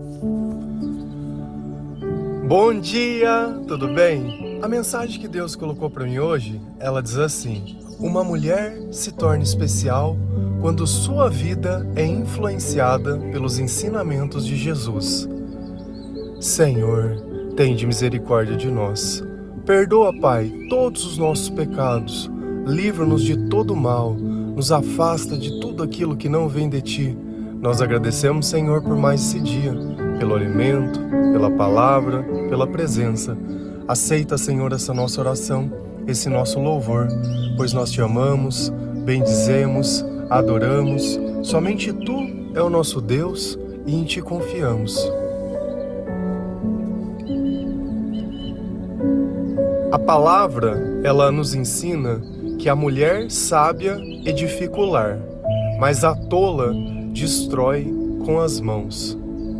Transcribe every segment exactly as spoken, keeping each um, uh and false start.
Bom dia, tudo bem? A mensagem que Deus colocou para mim hoje, ela diz assim: uma mulher se torna especial quando sua vida é influenciada pelos ensinamentos de Jesus. Senhor, tende misericórdia de nós. Perdoa, Pai, todos os nossos pecados. Livra-nos de todo mal. Nos afasta de tudo aquilo que não vem de Ti. Nós agradecemos, Senhor, por mais esse dia, pelo alimento, pela palavra, pela presença. Aceita, Senhor, essa nossa oração, esse nosso louvor, pois nós Te amamos, bendizemos, adoramos. Somente Tu é o nosso Deus e em Ti confiamos. A palavra, ela nos ensina que a mulher sábia edifica o lar, mas a tola destrói com as mãos.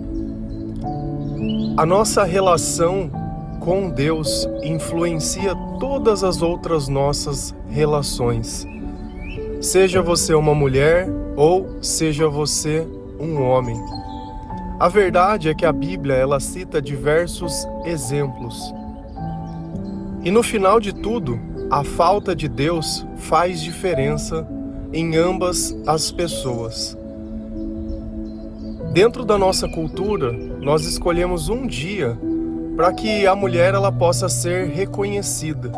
A nossa relação com Deus influencia todas as outras nossas relações. Seja você uma mulher ou seja você um homem. A verdade é que a Bíblia, ela cita diversos exemplos. E no final de tudo, a falta de Deus faz diferença em ambas as pessoas. Dentro da nossa cultura, nós escolhemos um dia para que a mulher ela possa ser reconhecida.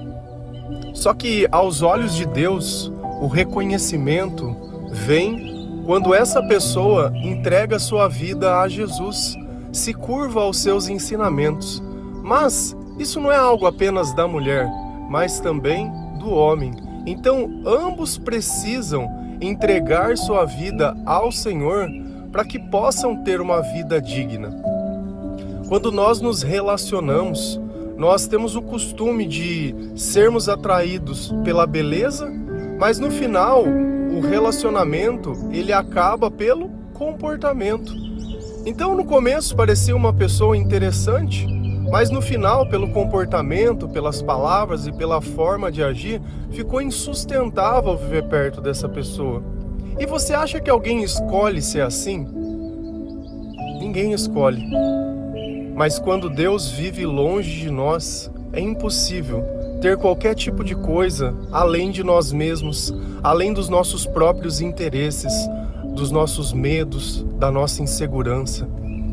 Só que aos olhos de Deus, o reconhecimento vem quando essa pessoa entrega sua vida a Jesus, se curva aos seus ensinamentos. Mas isso não é algo apenas da mulher, mas também do homem. Então, ambos precisam entregar sua vida ao Senhor para que possam ter uma vida digna. Quando nós nos relacionamos, nós temos o costume de sermos atraídos pela beleza, mas no final, o relacionamento, ele acaba pelo comportamento. Então, no começo parecia uma pessoa interessante, mas no final, pelo comportamento, pelas palavras e pela forma de agir, ficou insustentável viver perto dessa pessoa. E você acha que alguém escolhe ser assim? Ninguém escolhe. Mas quando Deus vive longe de nós, é impossível ter qualquer tipo de coisa além de nós mesmos, além dos nossos próprios interesses, dos nossos medos, da nossa insegurança.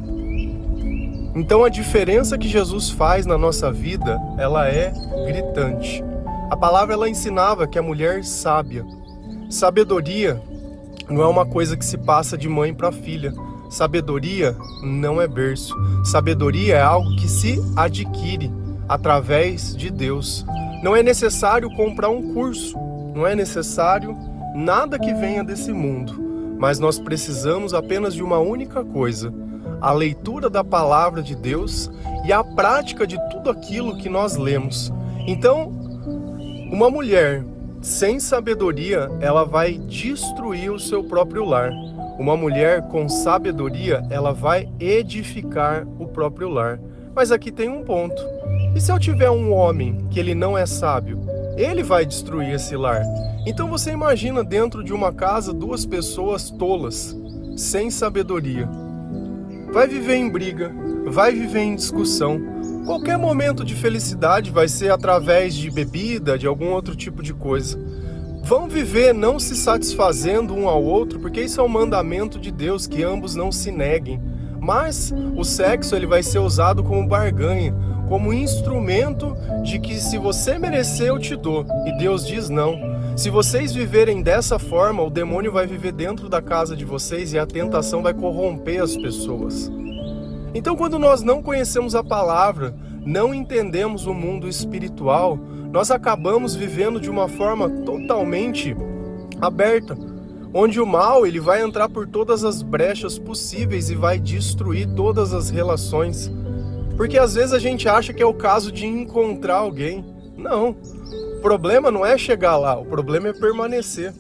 Então a diferença que Jesus faz na nossa vida, ela é gritante. A palavra ela ensinava que a mulher sábia. Sabedoria não é uma coisa que se passa de mãe para filha. Sabedoria não é berço. Sabedoria é algo que se adquire através de Deus. Não é necessário comprar um curso, não é necessário nada que venha desse mundo, mas nós precisamos apenas de uma única coisa: a leitura da palavra de Deus e a prática de tudo aquilo que nós lemos. Então, uma mulher sem sabedoria, ela vai destruir o seu próprio lar. Uma mulher com sabedoria, ela vai edificar o próprio lar. Mas aqui tem um ponto. E se eu tiver um homem que ele não é sábio? Ele vai destruir esse lar. Então você imagina dentro de uma casa duas pessoas tolas, sem sabedoria. Vai viver em briga, vai viver em discussão. Qualquer momento de felicidade vai ser através de bebida, de algum outro tipo de coisa. Vão viver não se satisfazendo um ao outro, porque isso é um mandamento de Deus, que ambos não se neguem. Mas o sexo ele vai ser usado como barganha, como instrumento de que se você merecer eu te dou. E Deus diz não. Se vocês viverem dessa forma, o demônio vai viver dentro da casa de vocês e a tentação vai corromper as pessoas. Então, quando nós não conhecemos a palavra, não entendemos o mundo espiritual, nós acabamos vivendo de uma forma totalmente aberta, onde o mal ele vai entrar por todas as brechas possíveis e vai destruir todas as relações. Porque às vezes a gente acha que é o caso de encontrar alguém. Não, o problema não é chegar lá, o problema é permanecer.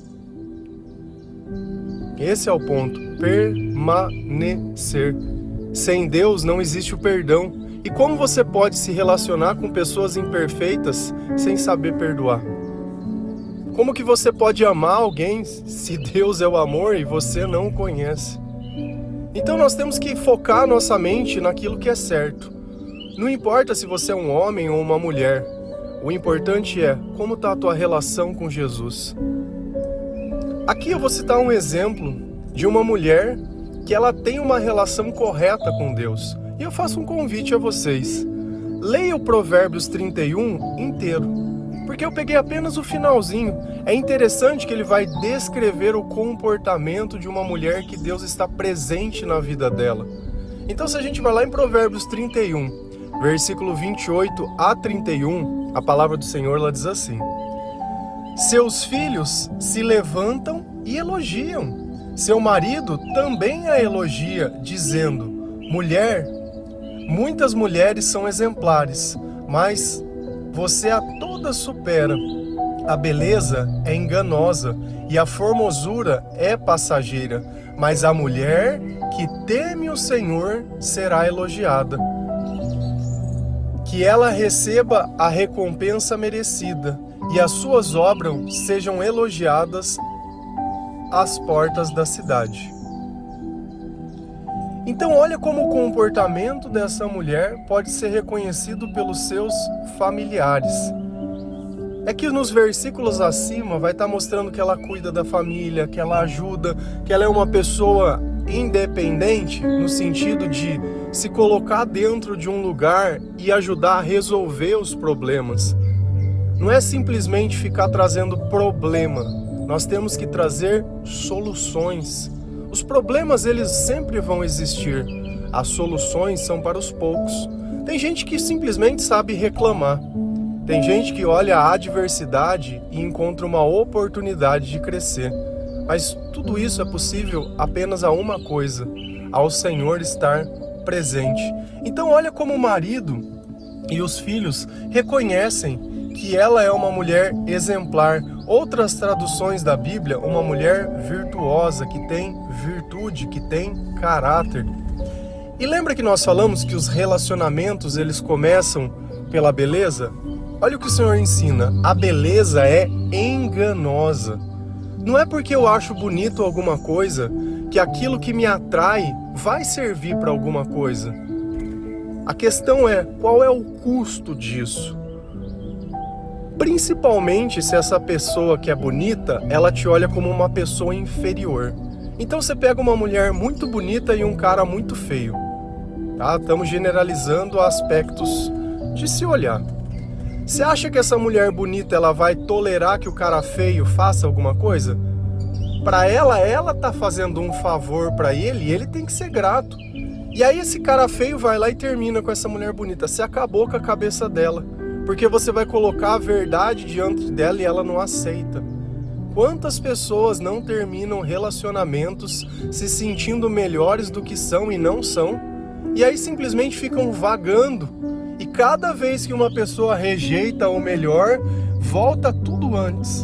Esse é o ponto, permanecer. Sem Deus não existe o perdão. E como você pode se relacionar com pessoas imperfeitas sem saber perdoar? Como que você pode amar alguém se Deus é o amor e você não o conhece? Então nós temos que focar nossa mente naquilo que é certo. Não importa se você é um homem ou uma mulher, o importante é como está a tua relação com Jesus. Aqui eu vou citar um exemplo de uma mulher que ela tem uma relação correta com Deus. E eu faço um convite a vocês. Leia o Provérbios trinta e um inteiro, porque eu peguei apenas o finalzinho. É interessante que ele vai descrever o comportamento de uma mulher que Deus está presente na vida dela. Então se a gente vai lá em Provérbios trinta e um, versículo vinte e oito a trinta e um, a palavra do Senhor ela diz assim: seus filhos se levantam e elogiam. Seu marido também a elogia, dizendo: mulher, muitas mulheres são exemplares, mas você a todas supera. A beleza é enganosa e a formosura é passageira, mas a mulher que teme o Senhor será elogiada. Que ela receba a recompensa merecida e as suas obras sejam elogiadas às portas da cidade. Então olha como o comportamento dessa mulher pode ser reconhecido pelos seus familiares. É que nos versículos acima vai estar mostrando que ela cuida da família, que ela ajuda, que ela é uma pessoa independente, no sentido de se colocar dentro de um lugar e ajudar a resolver os problemas. Não é simplesmente ficar trazendo problema, nós temos que trazer soluções. Os problemas eles sempre vão existir, as soluções são para os poucos. Tem gente que simplesmente sabe reclamar, tem gente que olha a adversidade e encontra uma oportunidade de crescer. Mas tudo isso é possível apenas a uma coisa: ao Senhor estar presente. Então olha como o marido e os filhos reconhecem que ela é uma mulher exemplar. Outras traduções da Bíblia, uma mulher virtuosa, que tem virtude, que tem caráter. E lembra que nós falamos que os relacionamentos eles começam pela beleza? Olha o que o Senhor ensina: a beleza é enganosa. Não é porque eu acho bonito alguma coisa que aquilo que me atrai vai servir para alguma coisa. A questão é, qual é o custo disso? Principalmente se essa pessoa que é bonita, ela te olha como uma pessoa inferior. Então você pega uma mulher muito bonita e um cara muito feio. Tá? Estamos generalizando aspectos de se olhar. Você acha que essa mulher bonita ela vai tolerar que o cara feio faça alguma coisa? Para ela, ela tá fazendo um favor para ele e ele tem que ser grato. E aí esse cara feio vai lá e termina com essa mulher bonita. Você acabou com a cabeça dela, porque você vai colocar a verdade diante dela e ela não aceita. Quantas pessoas não terminam relacionamentos se sentindo melhores do que são e não são? E aí simplesmente ficam vagando. E cada vez que uma pessoa rejeita o melhor, volta tudo antes.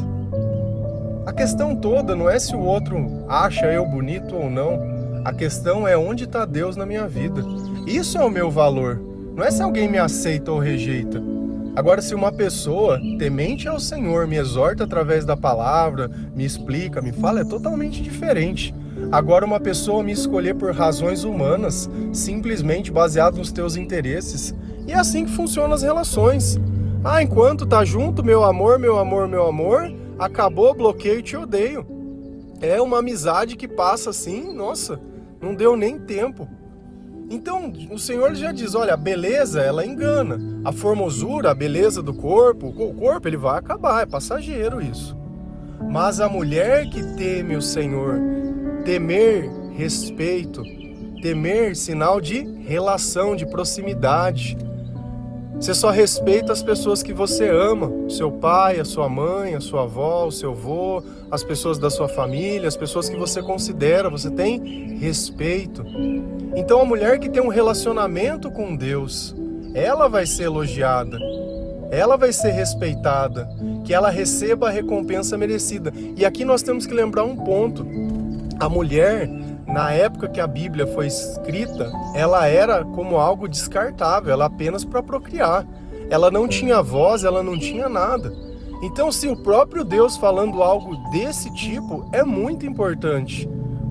A questão toda não é se o outro acha eu bonito ou não. A questão é onde está Deus na minha vida. Isso é o meu valor. Não é se alguém me aceita ou rejeita. Agora, se uma pessoa temente ao Senhor me exorta através da palavra, me explica, me fala, é totalmente diferente. Agora, uma pessoa me escolher por razões humanas, simplesmente baseado nos teus interesses, e é assim que funcionam as relações. Ah, enquanto tá junto, meu amor, meu amor, meu amor, acabou, bloqueio, te odeio. É uma amizade que passa assim, nossa, não deu nem tempo. Então, o Senhor já diz, olha, a beleza, ela engana. A formosura, a beleza do corpo, o corpo, ele vai acabar, é passageiro isso. Mas a mulher que teme o Senhor, temer, respeito, temer, sinal de relação, de proximidade. Você só respeita as pessoas que você ama, seu pai, a sua mãe, a sua avó, o seu avô, as pessoas da sua família, as pessoas que você considera, você tem respeito. Então a mulher que tem um relacionamento com Deus, ela vai ser elogiada, ela vai ser respeitada, que ela receba a recompensa merecida. E aqui nós temos que lembrar um ponto: a mulher, na época que a Bíblia foi escrita, ela era como algo descartável, ela apenas para procriar. Ela não tinha voz, ela não tinha nada. Então, se o próprio Deus falando algo desse tipo, é muito importante.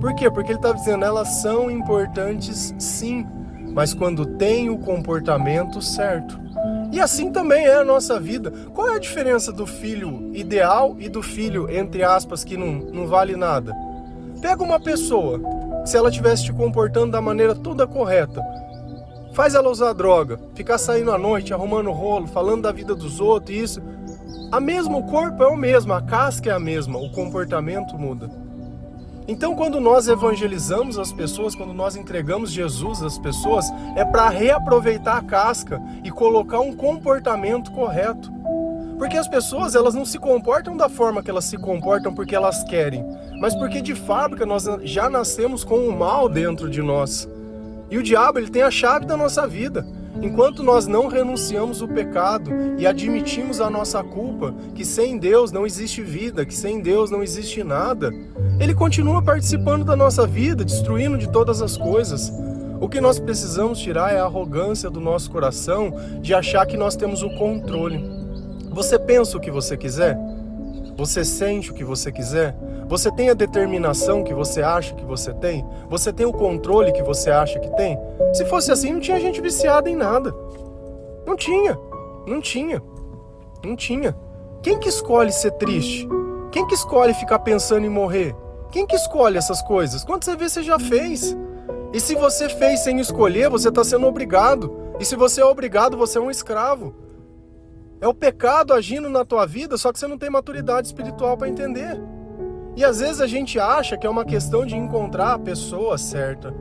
Por quê? Porque ele está dizendo, elas são importantes sim, mas quando tem o comportamento certo. E assim também é a nossa vida. Qual é a diferença do filho ideal e do filho, entre aspas, que não, não vale nada? Pega uma pessoa, se ela estivesse te comportando da maneira toda correta, faz ela usar droga, ficar saindo à noite, arrumando rolo, falando da vida dos outros, isso. A mesma, o corpo é o mesmo, a casca é a mesma, o comportamento muda. Então, quando nós evangelizamos as pessoas, quando nós entregamos Jesus às pessoas, é para reaproveitar a casca e colocar um comportamento correto. Porque as pessoas, elas não se comportam da forma que elas se comportam porque elas querem, mas porque de fábrica nós já nascemos com o mal dentro de nós. E o diabo, ele tem a chave da nossa vida. Enquanto nós não renunciamos o pecado e admitimos a nossa culpa, que sem Deus não existe vida, que sem Deus não existe nada, ele continua participando da nossa vida, destruindo de todas as coisas. O que nós precisamos tirar é a arrogância do nosso coração de achar que nós temos o controle. Você pensa o que você quiser? Você sente o que você quiser? Você tem a determinação que você acha que você tem? Você tem o controle que você acha que tem? Se fosse assim, não tinha gente viciada em nada. Não tinha. Não tinha. Não tinha. Quem que escolhe ser triste? Quem que escolhe ficar pensando em morrer? Quem que escolhe essas coisas? Quando você vê, você já fez. E se você fez sem escolher, você está sendo obrigado. E se você é obrigado, você é um escravo. É o pecado agindo na tua vida, só que você não tem maturidade espiritual para entender. E às vezes a gente acha que é uma questão de encontrar a pessoa certa.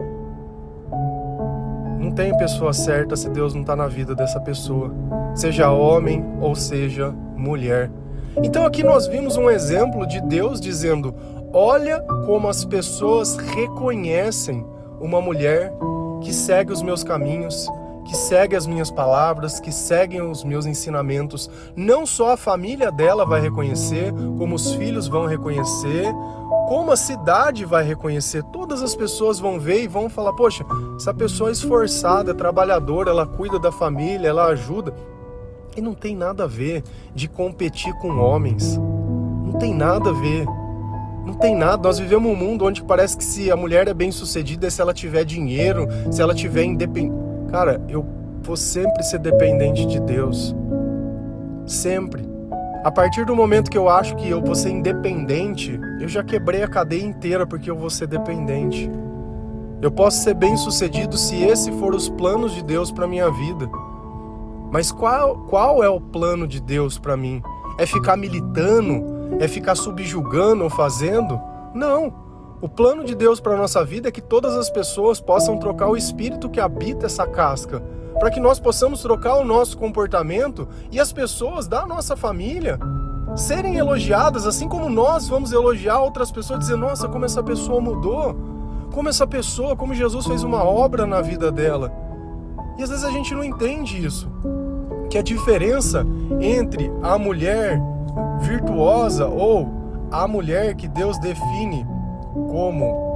Não tem pessoa certa se Deus não está na vida dessa pessoa. Seja homem ou seja mulher. Então aqui nós vimos um exemplo de Deus dizendo, olha como as pessoas reconhecem uma mulher que segue os meus caminhos, que segue as minhas palavras, que seguem os meus ensinamentos. Não só a família dela vai reconhecer, como os filhos vão reconhecer, como a cidade vai reconhecer. Todas as pessoas vão ver e vão falar, poxa, essa pessoa é esforçada, é trabalhadora, ela cuida da família, ela ajuda. E não tem nada a ver de competir com homens. Não tem nada a ver. Não tem nada. Nós vivemos um mundo onde parece que se a mulher é bem sucedida é se ela tiver dinheiro, se ela tiver independente. Cara, eu vou sempre ser dependente de Deus. Sempre. A partir do momento que eu acho que eu vou ser independente, eu já quebrei a cadeia inteira porque eu vou ser dependente. Eu posso ser bem sucedido se esse for os planos de Deus para minha vida. Mas qual, qual é o plano de Deus para mim? É ficar militando? É ficar subjugando ou fazendo? Não. O plano de Deus para a nossa vida é que todas as pessoas possam trocar o espírito que habita essa casca, para que nós possamos trocar o nosso comportamento e as pessoas da nossa família serem elogiadas, assim como nós vamos elogiar outras pessoas, dizer, nossa, como essa pessoa mudou, como essa pessoa, como Jesus fez uma obra na vida dela. E às vezes a gente não entende isso, que a diferença entre a mulher virtuosa ou a mulher que Deus define como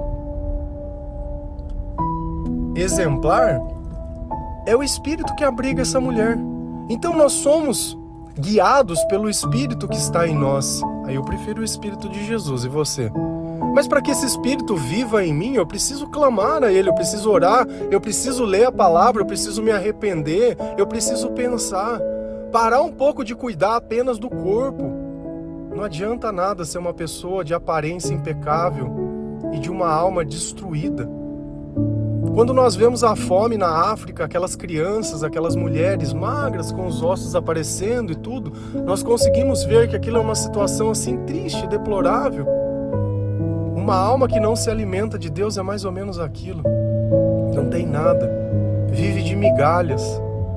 exemplar é o espírito que abriga essa mulher. Então nós somos guiados pelo espírito que está em nós. Aí eu prefiro o espírito de Jesus, e você? Mas para que esse espírito viva em mim, eu preciso clamar a ele, eu preciso orar, eu preciso ler a palavra, eu preciso me arrepender, eu preciso pensar, parar um pouco de cuidar apenas do corpo. Não adianta nada ser uma pessoa de aparência impecável e de uma alma destruída. Quando nós vemos a fome na África, aquelas crianças, aquelas mulheres magras com os ossos aparecendo e tudo, nós conseguimos ver que aquilo é uma situação assim triste, deplorável. Uma alma que não se alimenta de Deus é mais ou menos aquilo. Não tem nada. Vive de migalhas.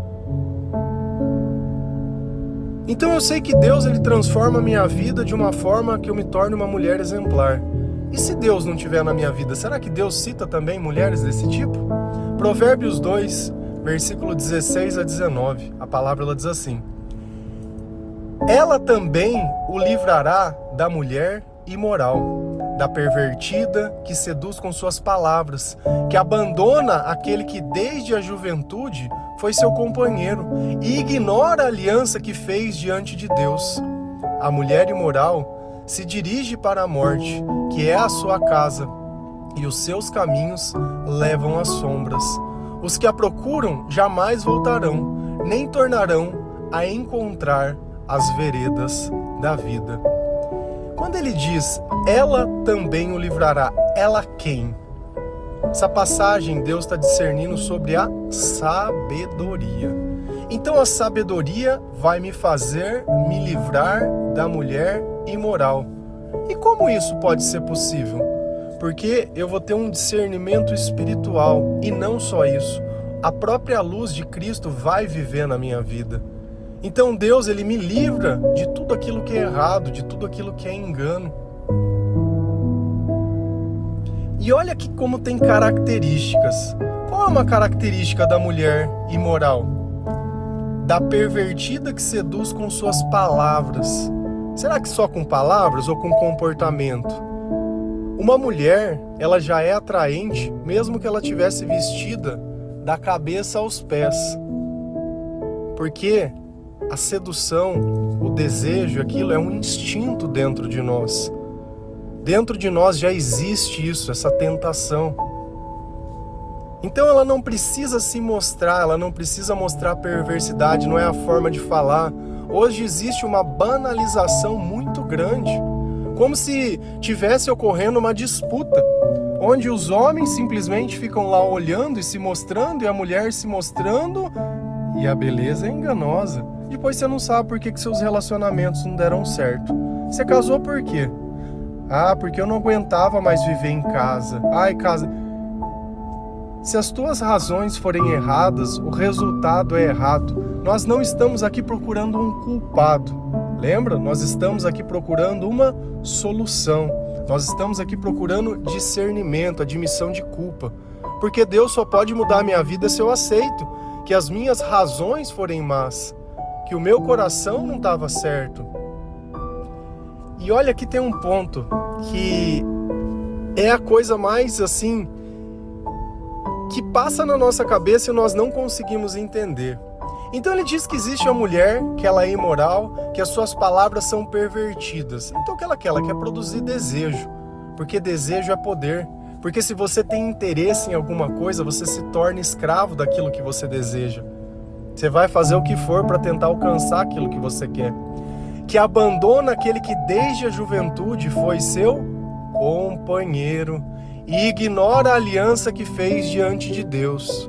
Então eu sei que Deus, ele transforma a minha vida de uma forma que eu me torne uma mulher exemplar. E se Deus não estiver na minha vida, será que Deus cita também mulheres desse tipo? Provérbios dois, versículo dezesseis a dezenove, a palavra ela diz assim: ela também o livrará da mulher imoral, da pervertida que seduz com suas palavras, que abandona aquele que desde a juventude foi seu companheiro e ignora a aliança que fez diante de Deus. A mulher imoral se dirige para a morte, que é a sua casa, e os seus caminhos levam às sombras. Os que a procuram jamais voltarão, nem tornarão a encontrar as veredas da vida. Quando ele diz, ela também o livrará, ela quem? Essa passagem Deus está discernindo sobre a sabedoria. Então a sabedoria vai me fazer me livrar da mulher imoral. E como isso pode ser possível? Porque eu vou ter um discernimento espiritual e não só isso. A própria luz de Cristo vai viver na minha vida. Então Deus, ele me livra de tudo aquilo que é errado, de tudo aquilo que é engano. E olha aqui como tem características. Qual é uma característica da mulher imoral? Da pervertida que seduz com suas palavras. Será que só com palavras ou com comportamento? Uma mulher, ela já é atraente, mesmo que ela tivesse vestida da cabeça aos pés. Porque a sedução, o desejo, aquilo é um instinto dentro de nós. Dentro de nós já existe isso, essa tentação. Então ela não precisa se mostrar, ela não precisa mostrar perversidade, não é a forma de falar. Hoje existe uma banalização muito grande, como se tivesse ocorrendo uma disputa, onde os homens simplesmente ficam lá olhando e se mostrando, e a mulher se mostrando, e a beleza é enganosa. Depois você não sabe por que, que seus relacionamentos não deram certo. Você casou por quê? Ah, porque eu não aguentava mais viver em casa. Ai, casa... Se as tuas razões forem erradas, o resultado é errado. Nós não estamos aqui procurando um culpado. Lembra? Nós estamos aqui procurando uma solução. Nós estamos aqui procurando discernimento, admissão de culpa. Porque Deus só pode mudar a minha vida se eu aceito que as minhas razões forem más, que o meu coração não estava certo. E olha que tem um ponto que é a coisa mais assim que passa na nossa cabeça e nós não conseguimos entender. Então ele diz que existe a mulher, que ela é imoral, que as suas palavras são pervertidas. Então o que ela quer? Ela quer produzir desejo, porque desejo é poder. Porque se você tem interesse em alguma coisa, você se torna escravo daquilo que você deseja. Você vai fazer o que for para tentar alcançar aquilo que você quer. Que abandona aquele que desde a juventude foi seu companheiro e ignora a aliança que fez diante de Deus.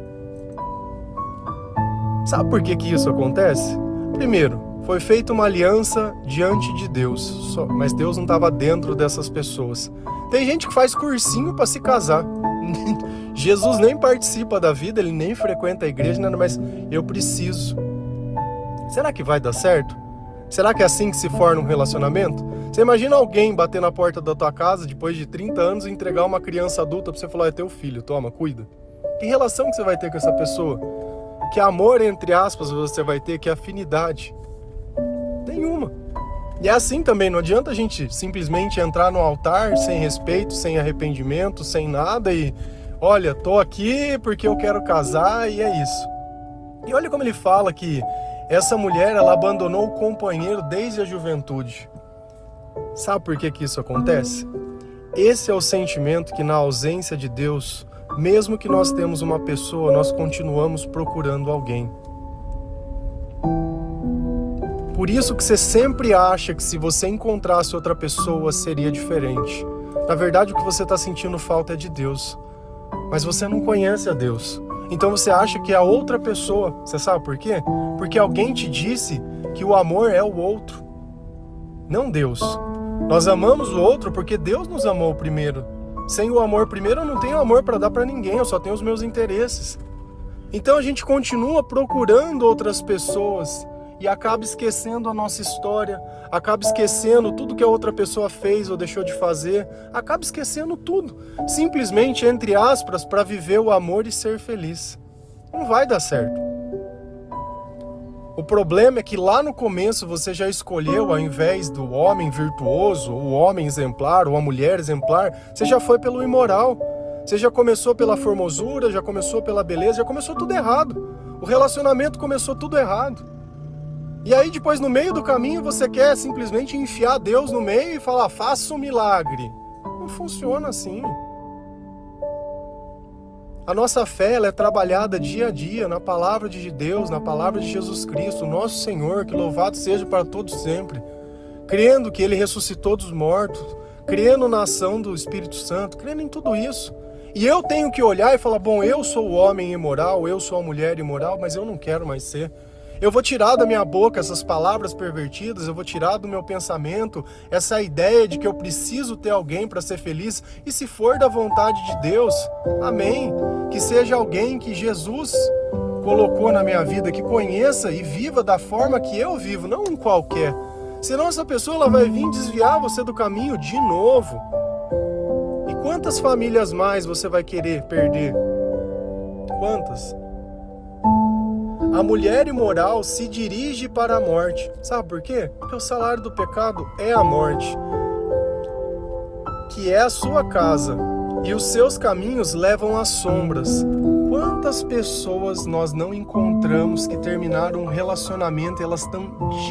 Sabe por que que isso acontece? Primeiro, foi feita uma aliança diante de Deus, mas Deus não estava dentro dessas pessoas. Tem gente que faz cursinho para se casar. Jesus nem participa da vida, ele nem frequenta a igreja, nada, mas eu preciso. Será que vai dar certo? Será que é assim que se forma um relacionamento? Você imagina alguém bater na porta da tua casa depois de trinta anos e entregar uma criança adulta para você falar, é teu filho, toma, cuida. Que relação que você vai ter com essa pessoa? Que amor, entre aspas, você vai ter? Que afinidade? Nenhuma. E é assim também, não adianta a gente simplesmente entrar no altar sem respeito, sem arrependimento, sem nada e, olha, tô aqui porque eu quero casar e é isso. E olha como ele fala que essa mulher, ela abandonou o companheiro desde a juventude. Sabe por que que isso acontece? Esse é o sentimento que na ausência de Deus, mesmo que nós temos uma pessoa, nós continuamos procurando alguém. Por isso que você sempre acha que se você encontrasse outra pessoa seria diferente. Na verdade, o que você está sentindo falta é de Deus. Mas você não conhece a Deus. Então você acha que é a outra pessoa. Você sabe por quê? Porque alguém te disse que o amor é o outro, não Deus. Nós amamos o outro porque Deus nos amou primeiro. Sem o amor primeiro, eu não tenho amor para dar para ninguém, eu só tenho os meus interesses. Então a gente continua procurando outras pessoas e acaba esquecendo a nossa história, acaba esquecendo tudo que a outra pessoa fez ou deixou de fazer, acaba esquecendo tudo, simplesmente, entre aspas, para viver o amor e ser feliz. Não vai dar certo. O problema é que lá no começo você já escolheu, ao invés do homem virtuoso, o homem exemplar, ou a mulher exemplar, você já foi pelo imoral. Você já começou pela formosura, já começou pela beleza, já começou tudo errado. O relacionamento começou tudo errado. E aí depois no meio do caminho você quer simplesmente enfiar Deus no meio e falar, faça um milagre. Não funciona assim. A nossa fé ela é trabalhada dia a dia na palavra de Deus, na palavra de Jesus Cristo, nosso Senhor, que louvado seja para todos sempre. Crendo que Ele ressuscitou dos mortos, crendo na ação do Espírito Santo, crendo em tudo isso. E eu tenho que olhar e falar, bom, eu sou o homem imoral, eu sou a mulher imoral, mas eu não quero mais ser. Eu vou tirar da minha boca essas palavras pervertidas, eu vou tirar do meu pensamento essa ideia de que eu preciso ter alguém para ser feliz. E se for da vontade de Deus, amém. Que seja alguém que Jesus colocou na minha vida, que conheça e viva da forma que eu vivo, não um qualquer. Senão essa pessoa ela vai vir desviar você do caminho de novo. E quantas famílias mais você vai querer perder? Quantas? A mulher imoral se dirige para a morte. Sabe por quê? Porque o salário do pecado é a morte, que é a sua casa, e os seus caminhos levam às sombras. Quantas pessoas nós não encontramos que terminaram um relacionamento e elas estão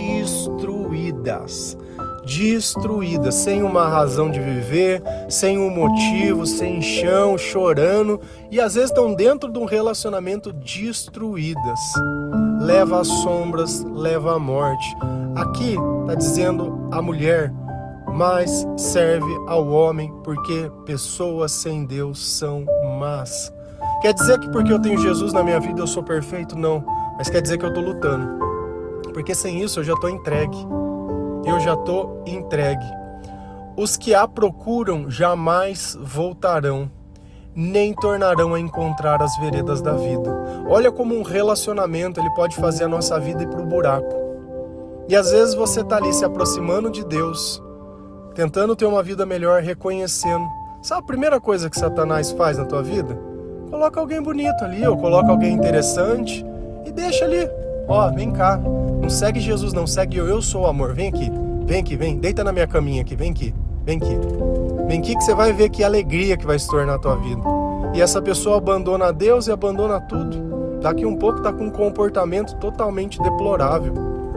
destruídas, destruídas, sem uma razão de viver, sem um motivo, sem chão, chorando, e às vezes estão dentro de um relacionamento destruídas. Leva às sombras, leva à morte. Aqui está dizendo a mulher, mas serve ao homem, porque pessoas sem Deus são más. Quer dizer que porque eu tenho Jesus na minha vida eu sou perfeito? Não, mas quer dizer que eu estou lutando, porque sem isso eu já estou entregue. Eu já estou entregue. Os que a procuram jamais voltarão, nem tornarão a encontrar as veredas da vida. Olha como um relacionamento ele pode fazer a nossa vida ir para o buraco. E às vezes você está ali se aproximando de Deus, tentando ter uma vida melhor, reconhecendo. Sabe a primeira coisa que Satanás faz na tua vida? Coloca alguém bonito ali, ou coloca alguém interessante e deixa ali. Ó, vem cá. Não segue Jesus, não segue eu, eu sou o amor. Vem aqui, vem aqui, vem. Deita na minha caminha aqui, vem aqui, vem aqui. Vem aqui que você vai ver que alegria que vai se tornar a tua vida. E essa pessoa abandona Deus e abandona tudo. Daqui um pouco tá com um comportamento totalmente deplorável.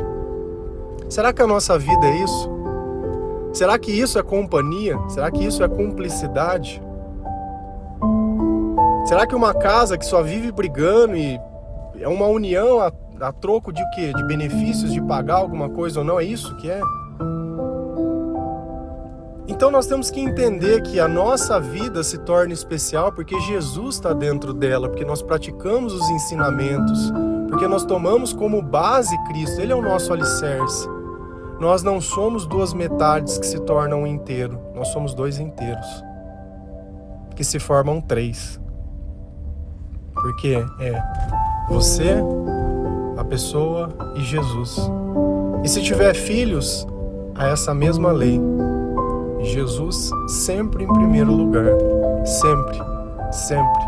Será que a nossa vida é isso? Será que isso é companhia? Será que isso é cumplicidade? Será que uma casa que só vive brigando e é uma união a, a troco de quê? De benefícios, de pagar alguma coisa ou não? É isso que é? Então nós temos que entender que a nossa vida se torna especial porque Jesus está dentro dela, porque nós praticamos os ensinamentos, porque nós tomamos como base Cristo, Ele é o nosso alicerce. Nós não somos duas metades que se tornam um inteiro, nós somos dois inteiros, que se formam três. Porque é você, a pessoa e Jesus. E se tiver filhos, há essa mesma lei. Jesus sempre em primeiro lugar. Sempre, sempre.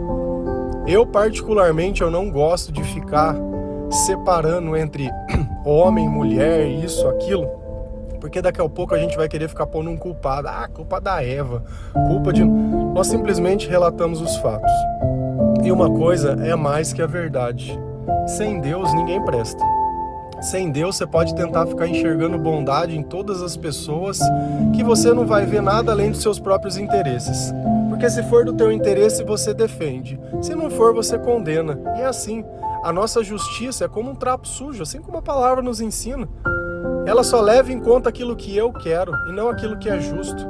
Eu particularmente eu não gosto de ficar separando entre homem, mulher, isso, aquilo. Porque daqui a pouco a gente vai querer ficar pondo um culpado. Ah, culpa da Eva, culpa de... Nós simplesmente relatamos os fatos. E uma coisa é mais que a verdade. Sem Deus ninguém presta. Sem Deus você pode tentar ficar enxergando bondade em todas as pessoas, que você não vai ver nada além dos seus próprios interesses. Porque se for do teu interesse, você defende. Se não for, você condena. E é assim. A nossa justiça é como um trapo sujo, assim como a palavra nos ensina. Ela só leva em conta aquilo que eu quero e não aquilo que é justo.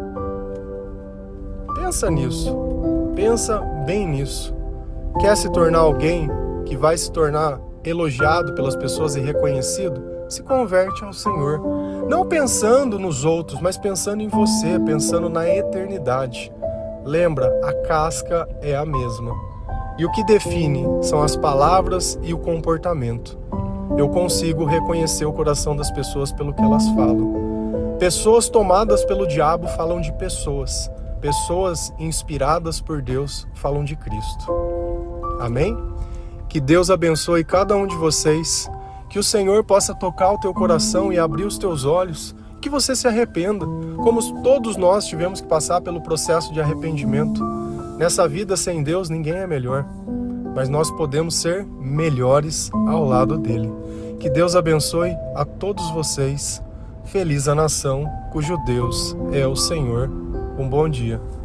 Pensa nisso. Pensa bem nisso. Quer se tornar alguém que vai se tornar elogiado pelas pessoas e reconhecido? Se converte ao Senhor. Não pensando nos outros, mas pensando em você, pensando na eternidade. Lembra, a casca é a mesma. E o que define são as palavras e o comportamento. Eu consigo reconhecer o coração das pessoas pelo que elas falam. Pessoas tomadas pelo diabo falam de pessoas. Pessoas inspiradas por Deus falam de Cristo. Amém? Que Deus abençoe cada um de vocês. Que o Senhor possa tocar o teu coração e abrir os teus olhos. Que você se arrependa, como todos nós tivemos que passar pelo processo de arrependimento. Nessa vida sem Deus ninguém é melhor, mas nós podemos ser melhores ao lado dele. Que Deus abençoe a todos vocês. Feliz a nação cujo Deus é o Senhor. Um bom dia.